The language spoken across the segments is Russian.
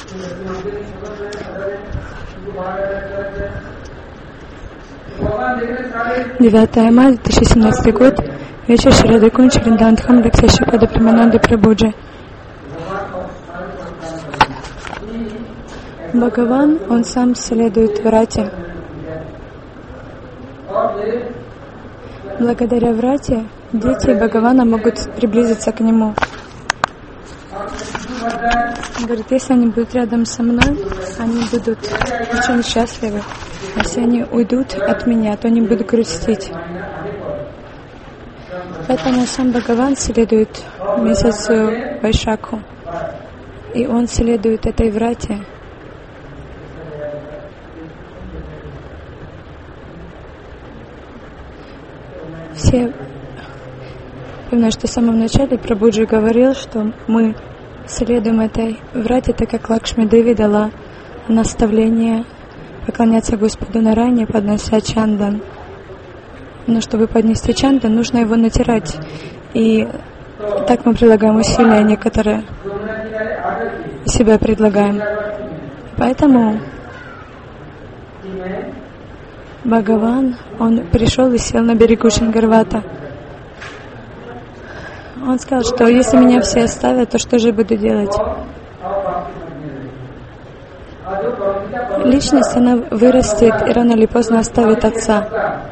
Девятое мая 2017 год. Вечер Шрады Кунч Вриндандхам Раксашипада Прамананды Прабуджи. Бхагаван, он сам следует врате. Благодаря врате дети Бхагавана могут приблизиться к нему. Он говорит, если они будут рядом со мной, они будут очень счастливы. Если они уйдут от меня, то они будут грустить. Поэтому сам Бхагаван следует месяцу Вайшакху. И он следует этой врате. Все, помню, что в самом начале Прабхуджи говорил, что мы следуем этой врате, так как Лакшми Деви дала наставление поклоняться Господу Нарайне, поднося чандан. Но чтобы поднести чандан, нужно его натирать. И так мы прилагаем усилия, некоторые себя предлагаем. Поэтому Бхагаван, он пришел и сел на берегу Шингарвата. Он сказал, что если меня все оставят, то что же буду делать? Личность, она вырастет и рано или поздно оставит отца.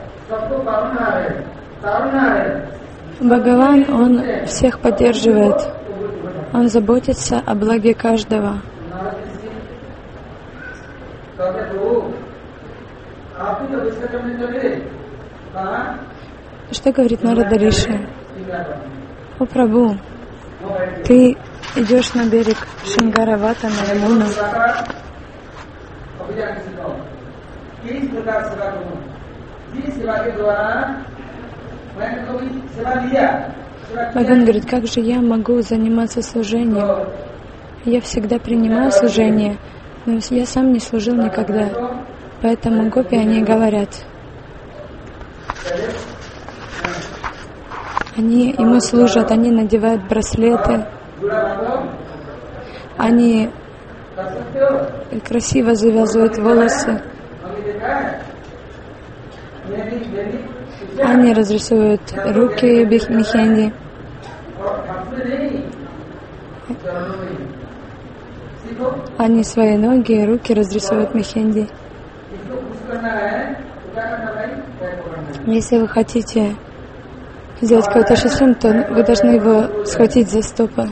Бхагаван, он всех поддерживает. Он заботится о благе каждого. Что говорит Нарада Риши? О Прабху, ты идешь на берег Шингаравата, на Ямуну. Бхагаван говорит, как же я могу заниматься служением? Я всегда принимаю служение, но я сам не служил никогда. Поэтому гопи, они говорят, они ему служат, они надевают браслеты, они красиво завязывают волосы, они разрисуют руки мехенди, они свои ноги и руки разрисуют мехенди. Если вы хотите сделать кого-то счастливым, то вы должны его схватить за стопы.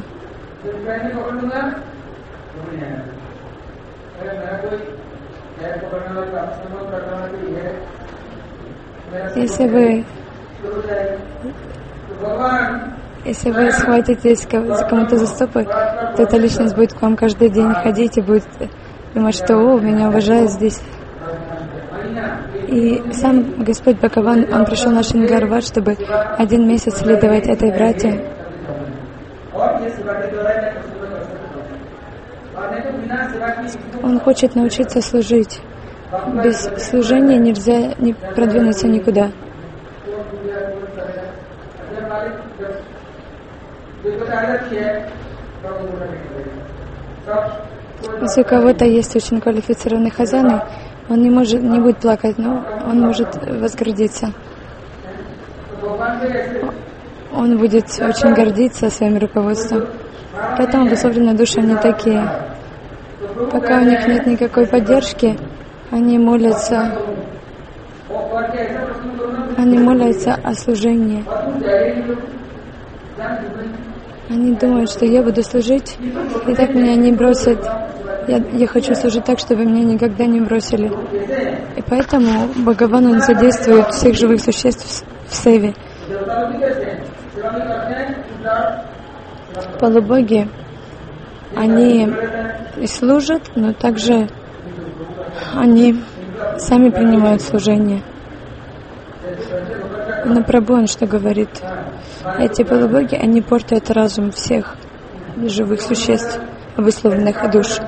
Если вы схватитесь кому-то за стопы, то эта личность будет к вам каждый день ходить и будет думать, что «О, меня уважают здесь». И сам Господь Бхагаван, он пришел на Шингарват, чтобы 1 месяц следовать этой врате. Он хочет научиться служить. Без служения нельзя продвинуться никуда. Если у кого-то есть очень квалифицированный хазаны, он не будет плакать, но он может возгордиться. Он будет очень гордиться своим руководством. Поэтому обусловленные души, они такие. Пока у них нет никакой поддержки, они молятся о служении. Они думают, что я буду служить, и так меня не бросят. Я хочу служить так, чтобы меня никогда не бросили. И поэтому Бхагаван, он задействует всех живых существ в севе. Полубоги, они и служат, но также они сами принимают служение. Но Прабху, он что говорит? Эти полубоги, они портят разум всех живых существ, обусловленных душ.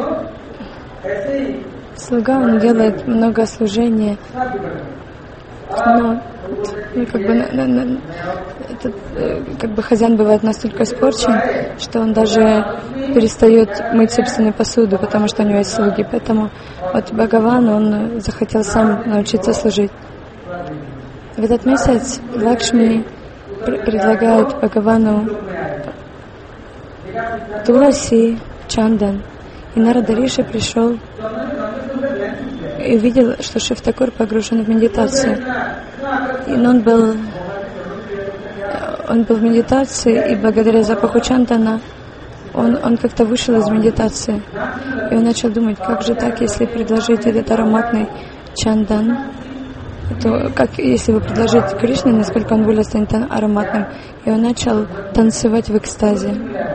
Слуга, он делает много служения, Но как бы хозяин бывает настолько испорчен, что он даже перестает мыть собственную посуду, потому что у него есть слуги. Поэтому вот Бхагаван, он захотел сам научиться служить. В этот месяц Лакшми предлагает Бхагавану Туласи, Чандан. И Нарада Риши пришел и увидел, что Шив Такур погружен в медитацию. И он был в медитации, и благодаря запаху Чандана он как-то вышел из медитации. И он начал думать, как же так, если предложить этот ароматный Чандан, то как если вы предложите Кришне, насколько он более станет ароматным. И он начал танцевать в экстазе.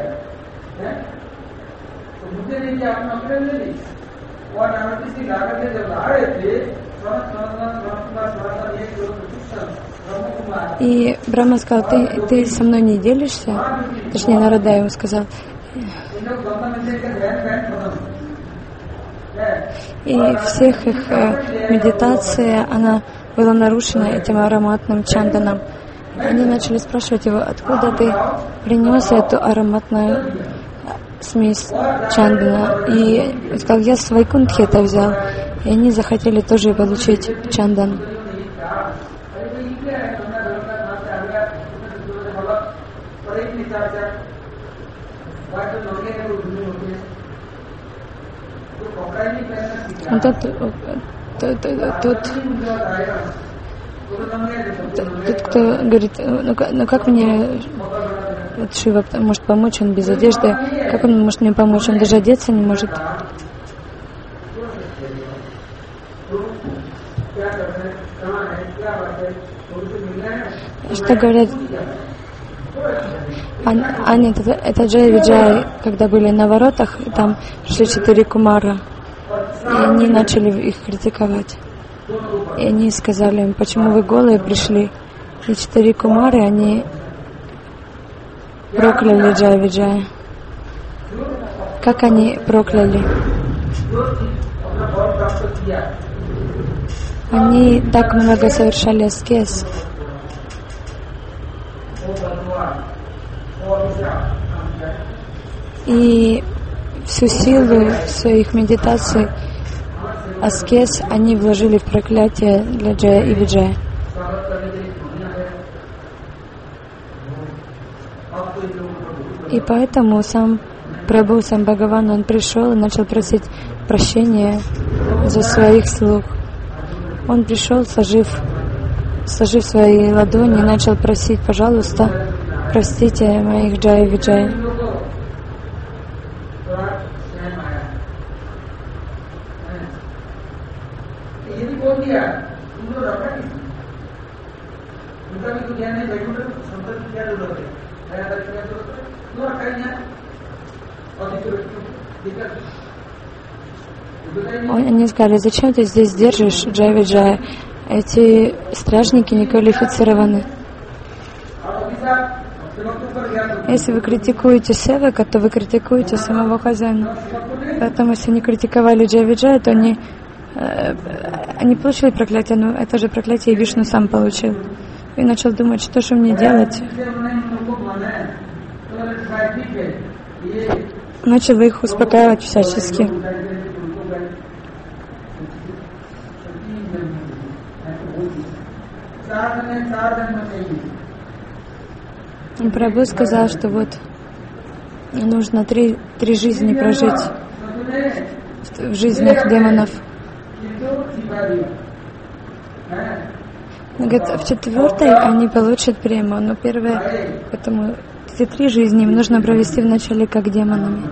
И Брахма сказал, ты со мной не делишься? Точнее, Нарада ему сказал. И всех их медитация, она была нарушена этим ароматным чанданом. Они начали спрашивать его, откуда ты принес эту ароматную смесь чандана. И он сказал, я с Вайкунтхи это взял. И они захотели тоже получить чандан. Тот, кто говорит, ну как мне вот Шива может помочь, он без одежды, как он может мне помочь, он даже одеться не может. Что говорят? Это Джай Виджай, когда были на воротах, там шли 4 кумара, и они начали их критиковать. И они сказали им, почему вы голые пришли? И 4 кумары, они прокляли Джай Виджая. Как они прокляли? Они так много совершали аскез. И всю силу своих медитаций, аскез, они вложили в проклятие для Джая и Виджая. И поэтому сам Прабху, сам Бхагаван, он пришел и начал просить прощения за своих слуг. Он пришел, сложив свои ладони, и начал просить, пожалуйста, простите моих Джая и Виджая. Они сказали, зачем ты здесь держишь Джай Виджая? Эти стражники не квалифицированы. Если вы критикуете севака, то вы критикуете самого хозяина. Поэтому, если они критиковали Джай Виджая, то они получили проклятие, но это же проклятие и Вишну сам получил. И начал думать, что же мне делать. Начал их успокаивать всячески. И Прабху сказал, что вот нужно три жизни прожить в жизнях демонов. Он говорит, в 4-й они получат прему, но первое, поэтому эти 3 жизни им нужно провести вначале как демонами.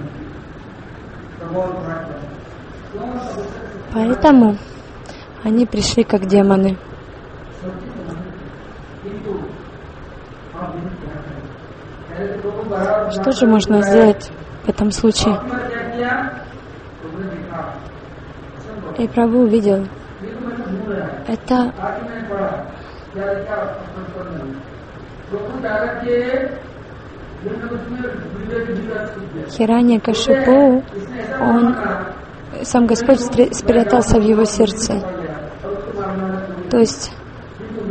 Поэтому они пришли как демоны. Что же можно сделать в этом случае? И Прабху увидел, это Хираньякашипу, сам Господь спрятался в его сердце. То есть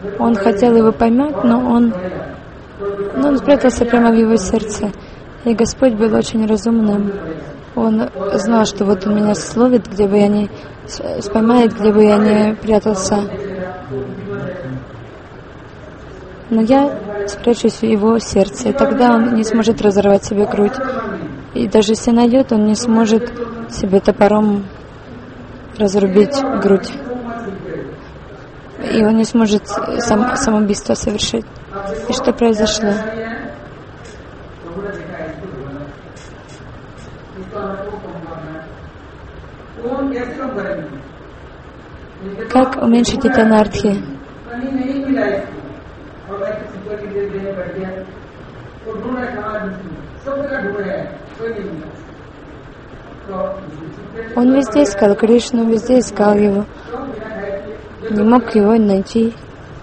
Он хотел его поймать, но он спрятался прямо в его сердце. И Господь был очень разумным. Он знал, что вот он меня словит, где бы я ни поймает, где бы я ни прятался. Но я спрячусь в его сердце, и тогда он не сможет разорвать себе грудь. И даже если найдет, он не сможет себе топором разрубить грудь. И он не сможет самоубийство совершить. И что произошло? Как уменьшить это анархии? Он везде искал Кришну, везде искал его. Не мог его найти.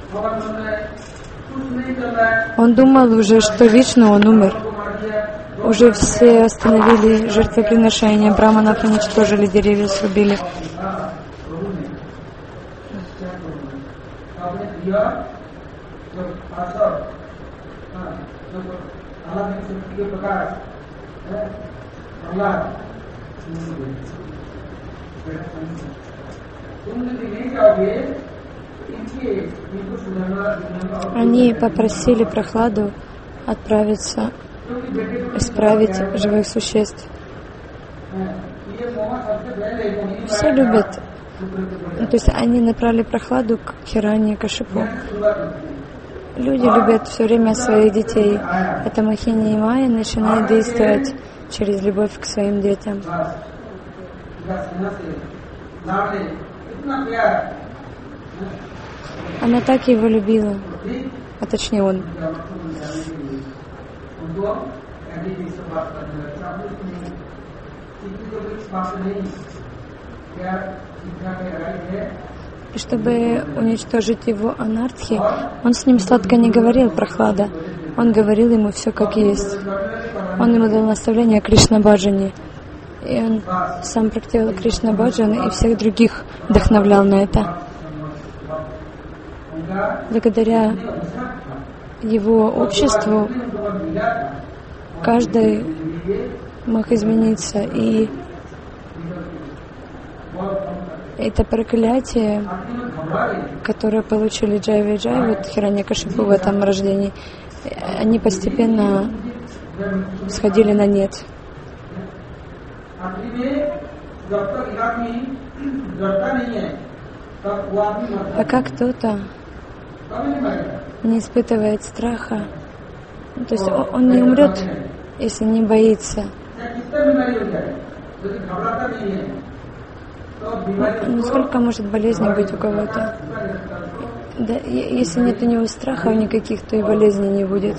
Он думал уже, что Вишну, он умер. Уже все остановили жертвоприношения, браманов уничтожили, деревья срубили. Они попросили Прохладу отправиться исправить живых существ. Все любят. То есть они направили Прохладу к Хираньякашипу. Люди любят все время своих детей. Эта Мохини и Майя начинает действовать через любовь к своим детям. Она так его любила, а точнее он. И чтобы уничтожить его анархи, он с ним сладко не говорил, Прохлада. Он говорил ему все как есть. Он ему дал наставление о Кришна-баджане. И он сам практиковал Кришна-баджан и всех других вдохновлял на это. Благодаря его обществу каждый мог измениться. И это проклятие, которое получили Джайва и Джай, вот Хираньякашипу в этом рождении, они постепенно сходили на нет. Пока кто-то не испытывает страха, то есть он не умрет, если не боится. Сколько может болезней быть у кого-то? Да, если нет у него страхов никаких, то и болезни не будет.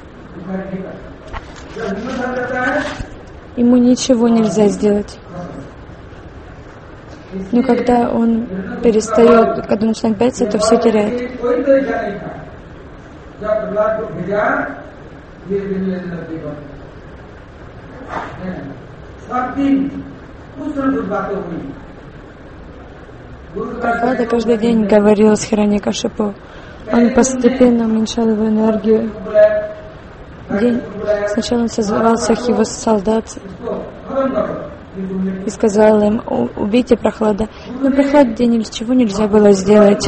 Ему ничего нельзя сделать. Но когда он перестает, когда он начинает бояться, то все теряет. Прохлада каждый день говорил с Хираньякашипу. Он постепенно уменьшал его энергию. Сначала он созвал всех его солдат и сказал им: убейте Прохлада. Но Прохладе ничего нельзя было сделать.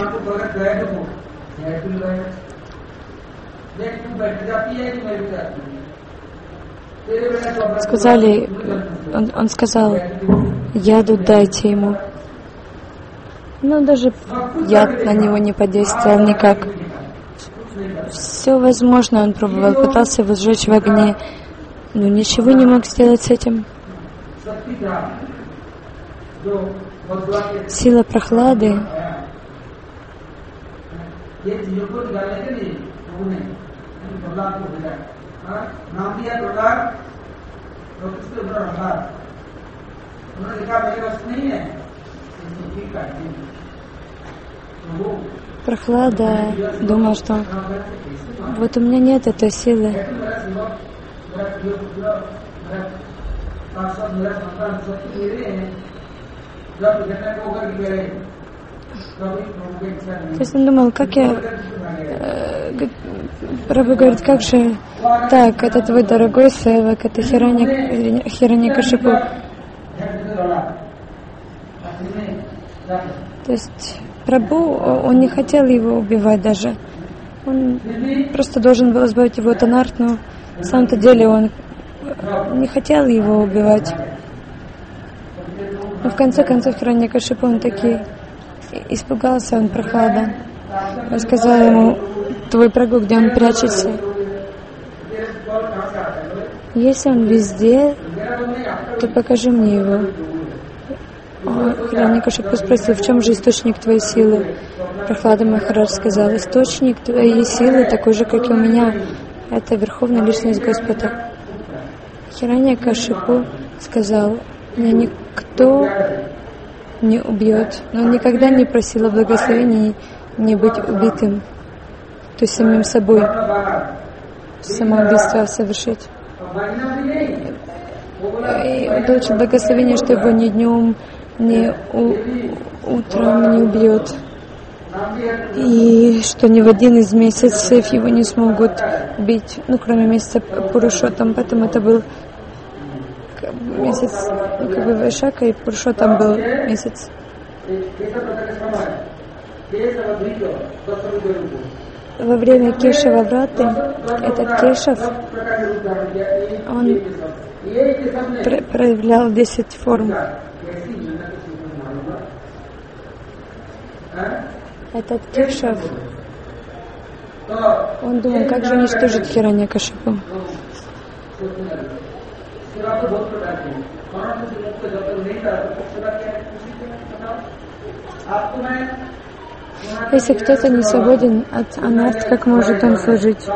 Сказали, он сказал: яду дайте ему. Но даже яд на него не подействовал никак. Все возможно он пробовал, пытался его сжечь в огне, но ничего не мог сделать с этим. Сила Прохлады Прохлада думал, что вот у меня нет этой силы. То есть он думал, как я... Прабху говорит, как же так, это твой дорогой севак, это Хираньякашипу. То есть Прабху, он не хотел его убивать даже. Он просто должен был избавить его от анарт, но на самом-то деле он не хотел его убивать. Но в конце концов Хираньякашипу, он таки испугался, он Прохлада. Он сказал ему, твой Прабху, где он прячется? Если он везде, то покажи мне его. Хираньякашипу спросил, в чем же источник твоей силы? Прохлада Махарадж сказал, источник твоей силы такой же, как и у меня. Это Верховная Личность Господа. Хираньякашипу сказал, меня никто не убьет, но он никогда не просил о благословении не быть убитым, то есть самим собой самоубийство совершить. И он получил благословение, что его ни днем, ни утром не убьет. И что ни в один из месяцев его не смогут бить, кроме месяца Пурушоттам. Поэтому это был месяц, Вайшака, и Пурушоттам был месяц. Во время Кешава Враты этот Кешав, он проявлял 10 форм. Этот Кешав, он думал, как же уничтожить Хираньякашипу. Если кто-то не свободен от анарт, как может он служить?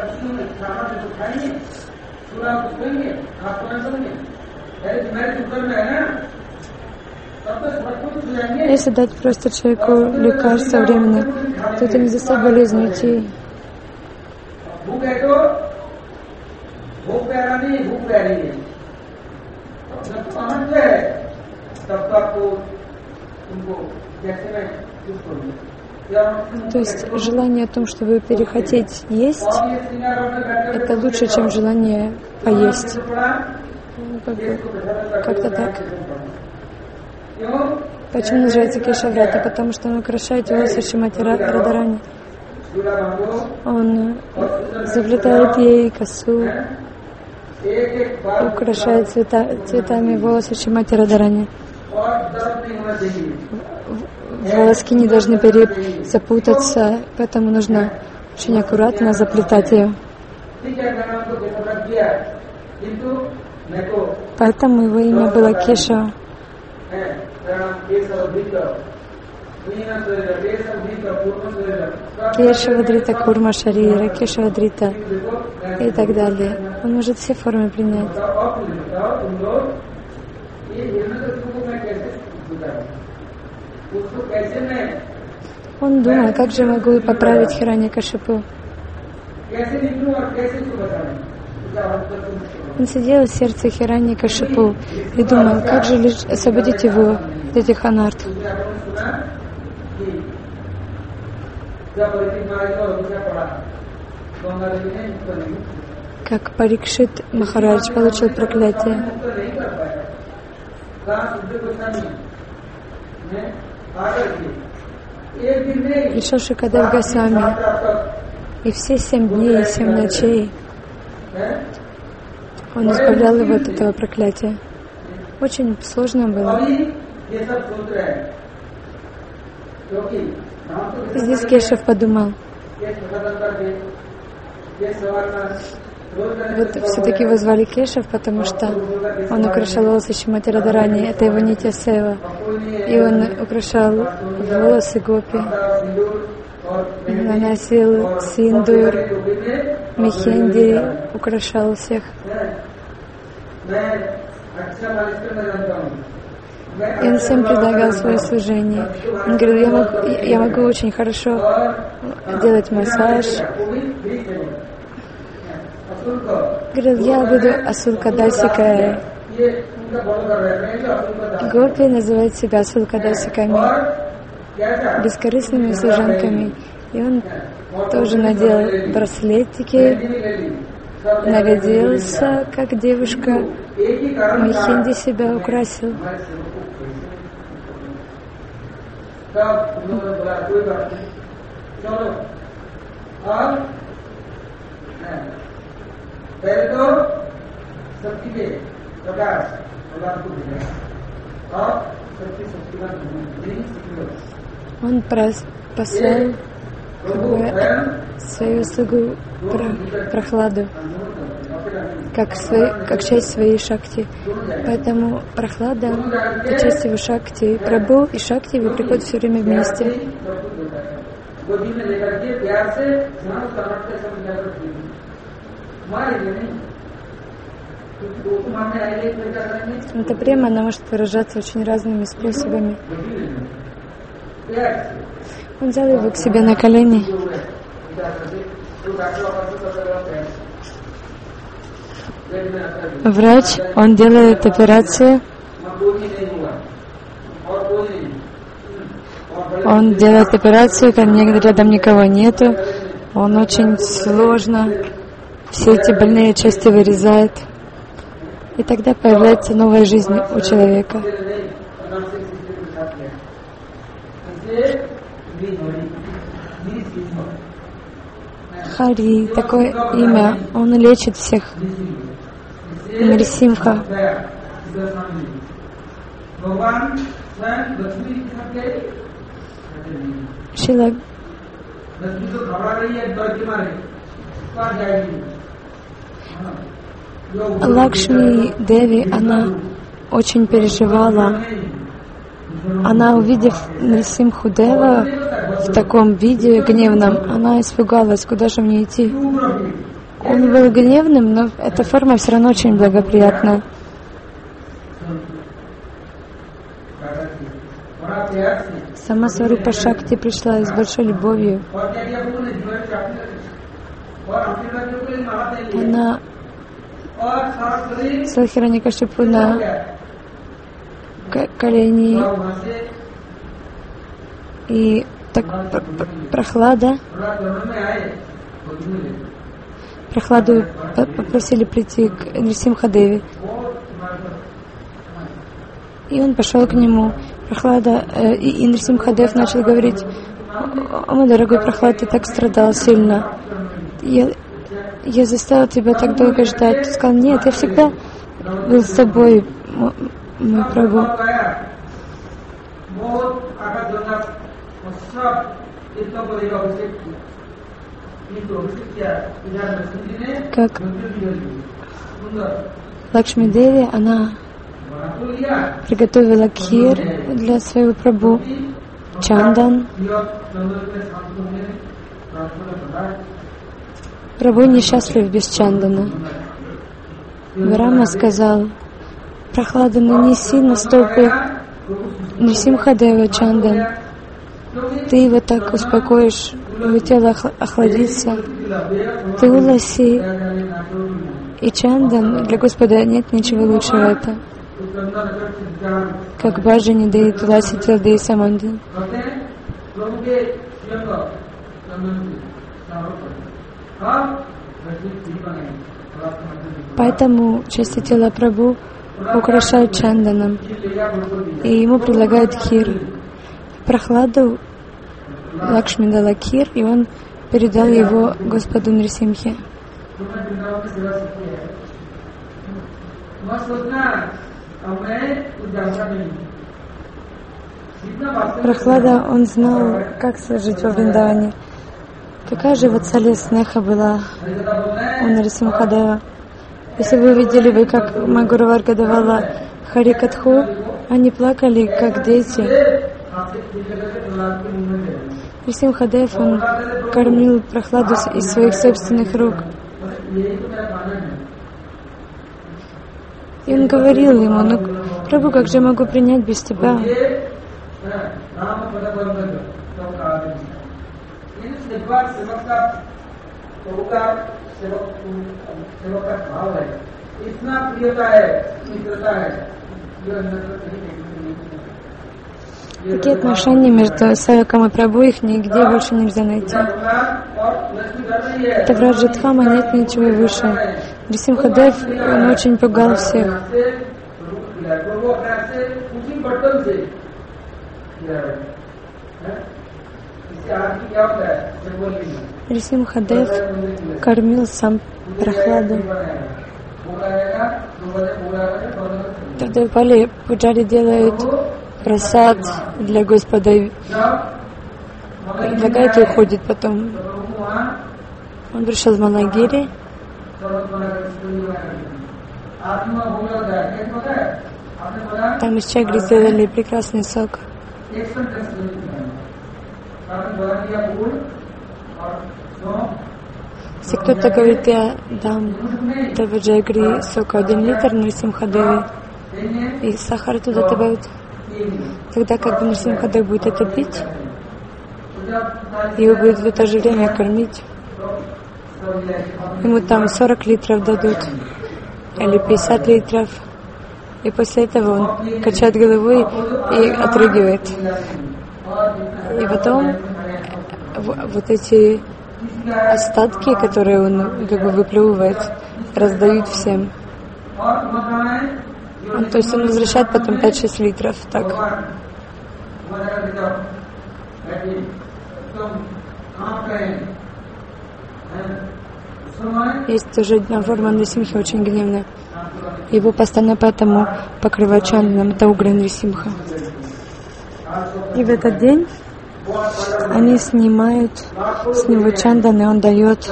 Если дать просто человеку лекарство временно, то это не заставит болезнь уйти. То есть желание о том, чтобы перехотеть есть, это лучше, чем желание поесть. Как-то так. Почему называется Кешаврата? Потому что он украшает волосы Шримати Радарани. Он заплетает ей косу, украшает цветами волосы Шримати Радарани. Волоски не должны запутаться, поэтому нужно очень аккуратно заплетать ее. Поэтому его имя было Кешава. Кешавадрита Курма Шарира, Кешавадрита и так далее. Он может все формы принять. Он думал, как же могу поправить Хираньякашипу. Он сидел в сердце Хираньякашипу и думал, как же лишь освободить его от этих анарт. Как Парикшит Махарадж получил проклятие. Пришел Шукадев Госвами, и все 7 дней и 7 ночей он избавлял его от этого проклятия. Очень сложно было. Здесь Кешав подумал, вот все-таки его звали Кешав, потому что он украшал волосы Шримати Радарани, это его нитья сева. И он украшал волосы гопи, наносил синдур, мехенди, украшал всех. И он всем предлагал свое служение. Он говорил, я могу очень хорошо делать массаж. Говорил, я буду Асулкадасикой. Гопи называют себя Асулкадасиками. бескорыстными служанками. И он тоже надел браслетики, нарядился как девушка, мехинди себя украсил. Он послал свою слугу Прохладу как часть своей шакти. Поэтому Прохлада — это часть его шакти. Прабху и шакти его приходят все время вместе. Эта према, она может выражаться очень разными способами. Он взял его к себе на колени. Врач, он делает операцию. Он делает операцию, когда рядом никого нету. Он очень сложно все эти больные части вырезает. И тогда появляется новая жизнь у человека. Хари, такое имя, он лечит всех. Нарисимха. Шила Лакшми Деви, она очень переживала. Она, увидев Нарисимху Дева в таком виде гневном, она испугалась, куда же мне идти. Он был гневным, но эта форма все равно очень благоприятна. Сама Сварупа Шакти пришла с большой любовью. Она Хираньякашипу на колени. И так Прохладу попросили прийти к Нарисимхадеве. И он пошел к нему. Прохлада и Нарисимхадев начал говорить: «О, мой дорогой Прохлад, ты так страдал сильно. Я заставил тебя так долго ждать». Ты сказал: «Нет, я всегда был с тобой, мой Прабху». Как Лакшми Деви, она приготовила кхир для своего Прабху, чандан. Прабху несчастлив без чандана. Брахма сказал: «Прохлада, нанеси на стопы Нарисимхадева чандан. Ты его так успокоишь, его тело охладится. Туласи и чандан, для Господа нет ничего лучше этого. Как Баджани Дей Туласи Тилдей Самандин». Поэтому части тела Прабху украшают чанданом, и ему предлагают кхир. Прохладу Лакшми дала кхир, и он передал его Господу Нарисимхе. Прохлада, он знал, как жить во Вриндаване. Какая же ватсалия снеха была у Нарисимхадева. Если вы видели бы, как Гуру Варга давала Харикатху, они плакали, как дети. Нарисимхадев, он кормил Прохладу из своих собственных рук. И он говорил ему: «Ну, Прабху, как же я могу принять без тебя?» Такие отношения между Севаком и Прабху, их нигде больше нельзя найти. Это в Раджадхама нет ничего выше. Нрисимхадев, он очень пугал всех. Нрисимхадев кормил сам Прохладу. В Девапали пуджари делают прасад для Господа и предлагает и уходит потом. Он пришел в Малагири. Там из чагри сделали прекрасный сок. Если кто-то говорит, я дам Деваджагри сока 1 литр Нрисимхадеве, и сахар туда добавить, тогда как бы Нрисимхадев будет это пить, и его будет в это же время кормить. Ему там 40 литров дадут, или 50 литров, и после этого он качает головой и отрыгивает. И потом вот эти остатки, которые он как бы выплевывает, раздают всем. То есть он возвращает потом 5-6 литров. Так. Есть тоже одна форма Нрисимхи, очень гневная. Его постоянно поэтому покрывают чанданом. Это угры Нрисимха. И в этот день они снимают с него чандан, и он дает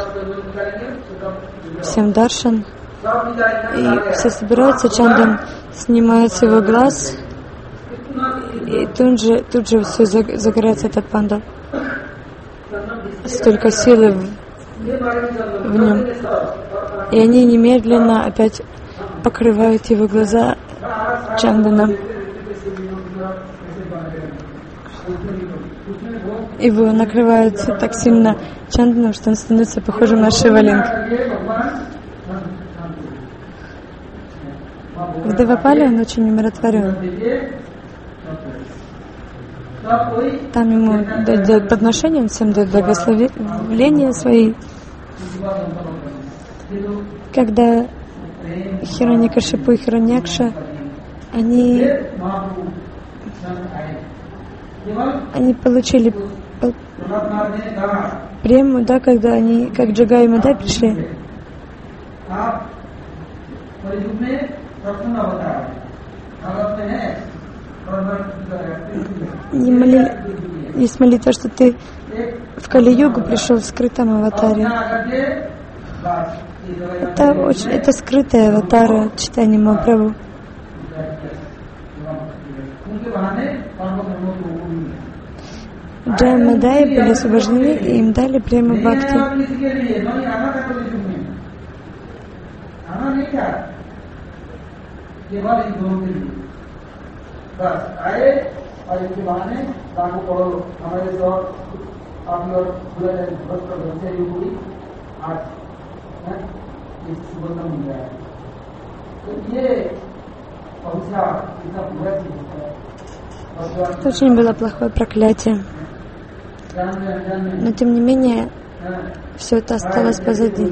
всем даршан. И все собираются, чандан снимает с его глаз, и тут же все загорается этот панда. Столько силы в нем. И они немедленно опять покрывают его глаза чанданом. Его накрывают так сильно чанданом, что он становится похожим на Шивалинг. В Девапали он очень умиротворен. Там ему дают подношения, он всем дает благословения свои. Когда Хираньякашипу и Хираньякша, они получили прему, да, когда они, как Джага и Мадай, пришли. Есть молитва, что ты в Кали-югу пришел в скрытом аватаре. Это скрытая аватара читания Махапрабху. Джая и Мадай были освобождены, и им дали прему бхакти. Это очень было плохое проклятие. Но тем не менее, все это осталось позади.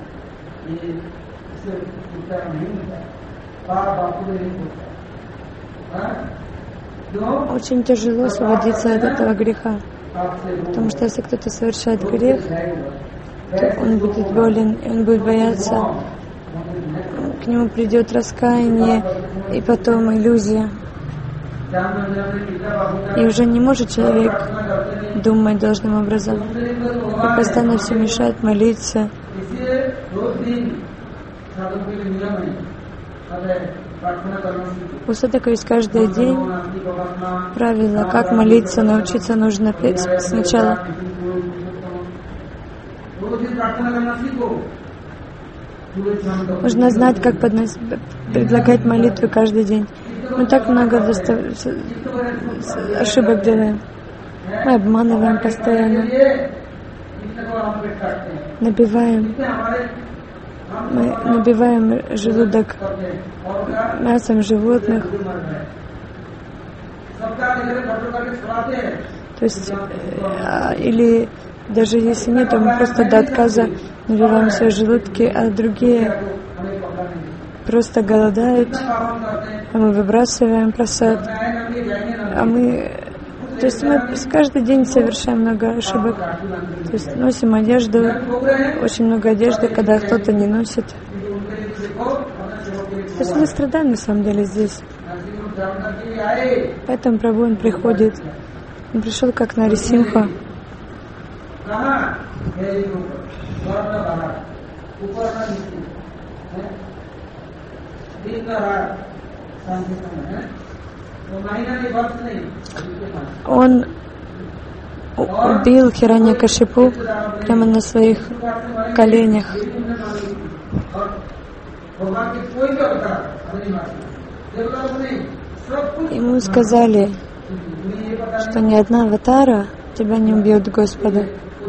Очень тяжело освободиться от этого греха. Потому что если кто-то совершает грех, то он будет болен, и он будет бояться. К нему придет раскаяние, и потом иллюзия. И уже не может человек думать должным образом. И постоянно все мешает молиться. У садхака есть каждый день правило, как молиться, научиться нужно сначала. Нужно знать, как предлагать молитвы каждый день. Мы так много ошибок делаем. Мы обманываем постоянно. Мы набиваем желудок мясом животных. То есть, или даже если нет, то мы просто до отказа набиваем свои желудки, а другие просто голодают, а мы выбрасываем просад. То есть мы каждый день совершаем много ошибок. То есть носим одежду, очень много одежды, когда кто-то не носит. То есть мы страдаем на самом деле здесь. Поэтому Прабху, он приходит. Он пришел как Нарисимха. Он убил Хираньякашипу прямо на своих коленях. Ему сказали, что ни одна аватара тебя не убьет, Господа.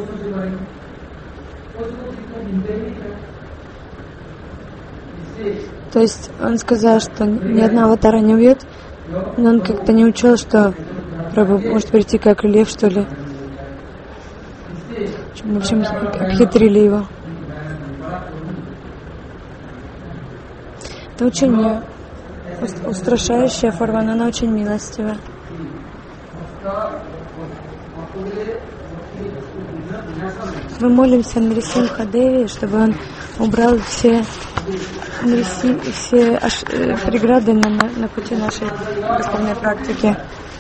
То есть он сказал, что ни одна аватара не убьет, но он как-то не учел, что Прабху может прийти как лев, что ли. В общем, обхитрили его. Это очень устрашающая форма, но она очень милостивая. Мы молимся Нарисимха Деви, чтобы он убрал все преграды на пути нашей духовной практики.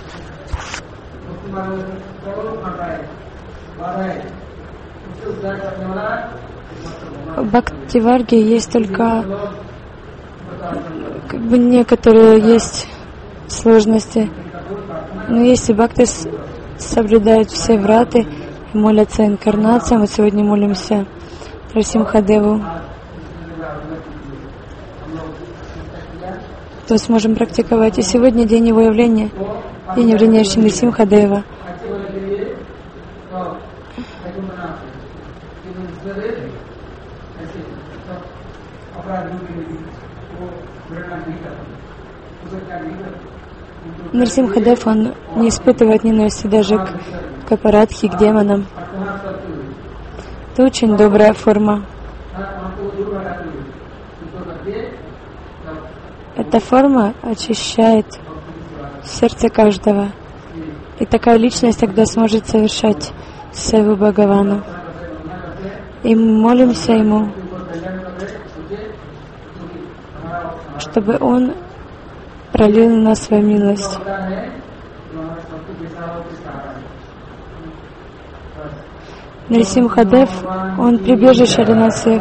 В Бхактиварге есть только некоторые есть сложности. Но если бхакты соблюдают все враты и молятся инкарнациям, мы сегодня молимся Нарисимхадеву, то сможем практиковать. И сегодня день его явления, день явления Шри Нарисимхадева. Нарисимхадев, он не испытывает ненависти даже к апарадхи, к демонам. Это очень добрая форма. Эта форма очищает сердце каждого. И такая личность тогда сможет совершать севу Бхагавану. И мы молимся ему, чтобы он пролил на нас свою милость. Нарисимхадев, он прибежище для нас всех.